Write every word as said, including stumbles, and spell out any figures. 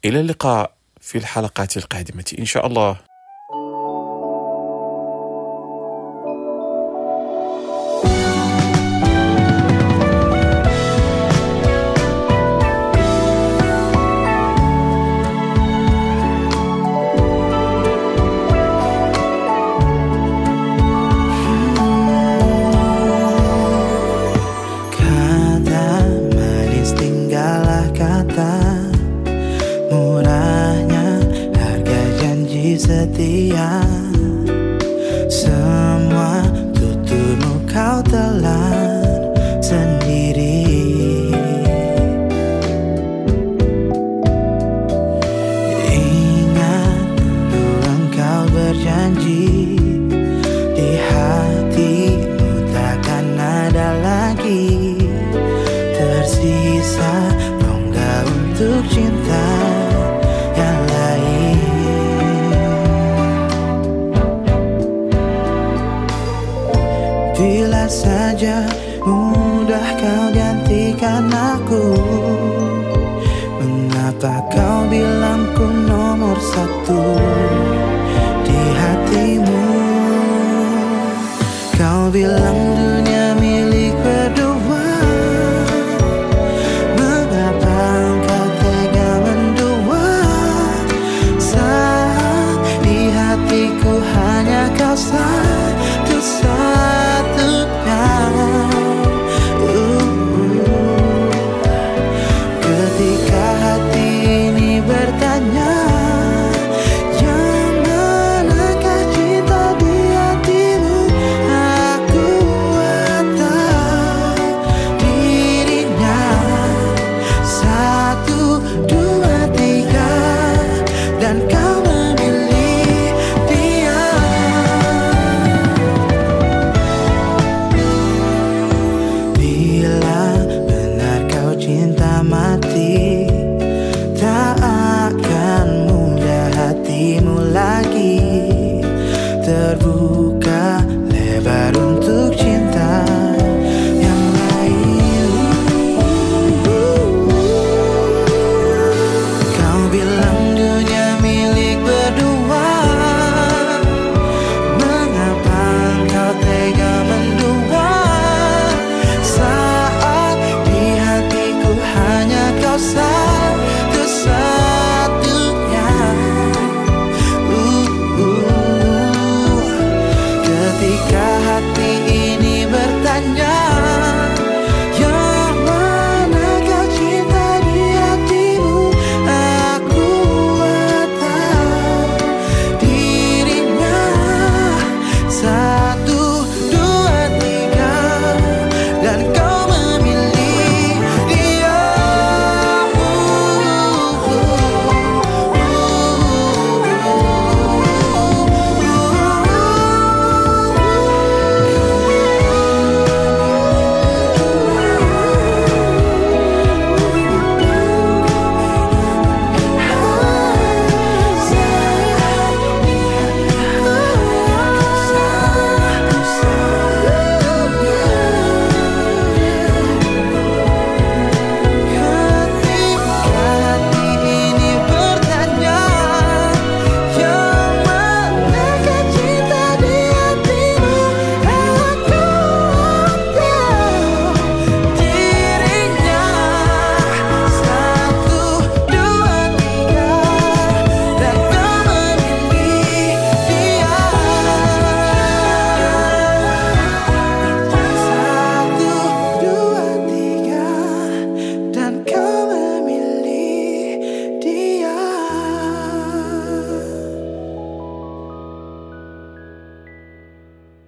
إلى اللقاء في الحلقات القادمة إن شاء الله. Setia, semua tuturmu kau telan sendiri. Ingat dulu engkau berjanji, di hatimu takkan ada lagi tersisa rongga untuk cinta yang lain. Bila saja mudah kau gantikan aku, mengapa kau bilang ku nomor satu di hatimu? Kau bilang dunia milik berdua, mengapa engkau tega mendua saat di hatiku hanya kau saja?